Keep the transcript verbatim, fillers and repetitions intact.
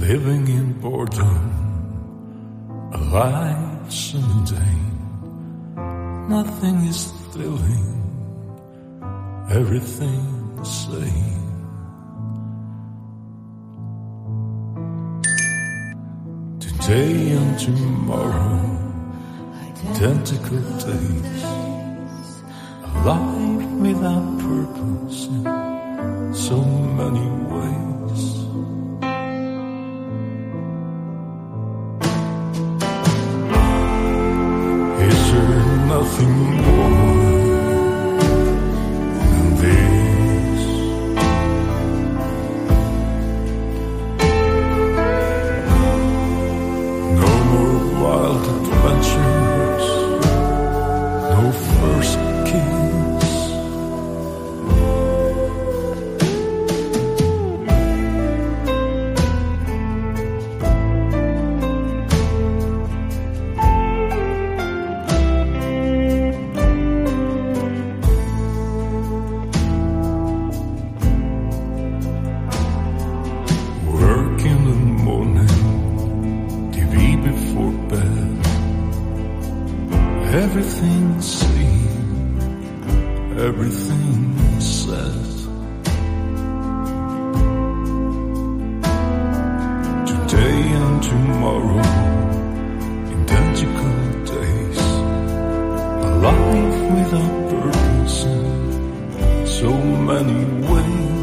living in boredom, a life's mundane. Nothing is thrilling, everything the same. Today and tomorrow, identical days, a life without purpose in so many ways. Is there nothing more than this? No more wild adventures, no first kiss. Work in the morning, T V before bed. Everything seen, everything said. Today and tomorrow, identical days, a life without purpose in so many ways.